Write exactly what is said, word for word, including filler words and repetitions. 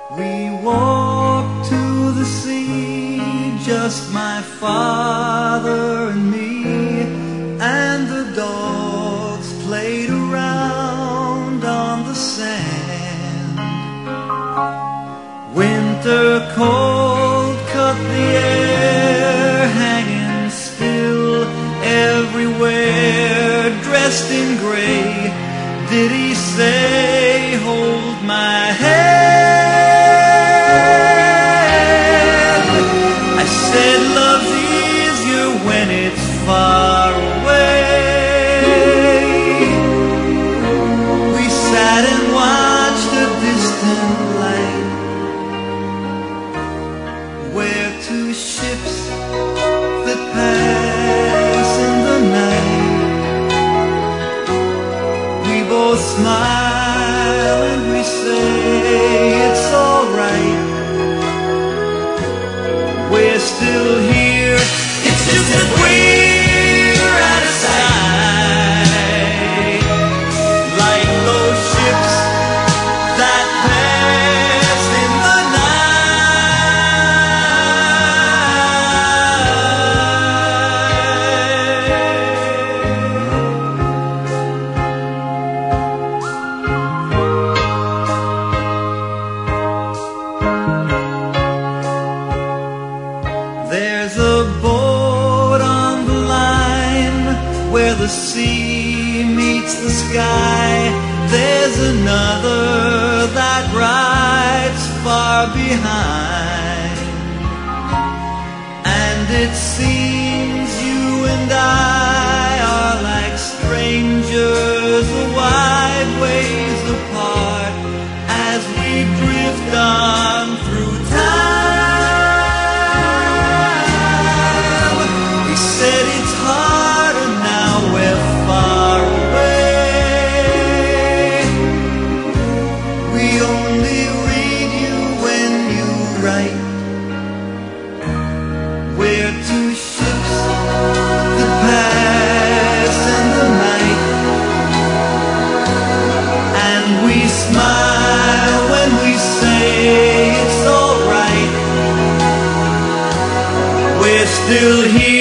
We walked to the sea, just my father and me, and the dogs played around on the sand. Winter cold cut the air, hanging still everywhere. Dressed in gray, did he say, hold my hand? I said, love's easier when it's far away. We sat and watched a distant light, where two ships that pass in the night. We both smile and we say it's alright. We're still here, it's just that we're out of sight, like those ships that pass in the night. There's a boat on the line where the sea meets the sky. There's another that rides far behind, and it seems you and I are like strangers a wide ways apart as we drift on through time. Said it's harder now we're far away. We only read you when you write. We're two ships that pass in the night, and we smile when we say it's alright. We're still here.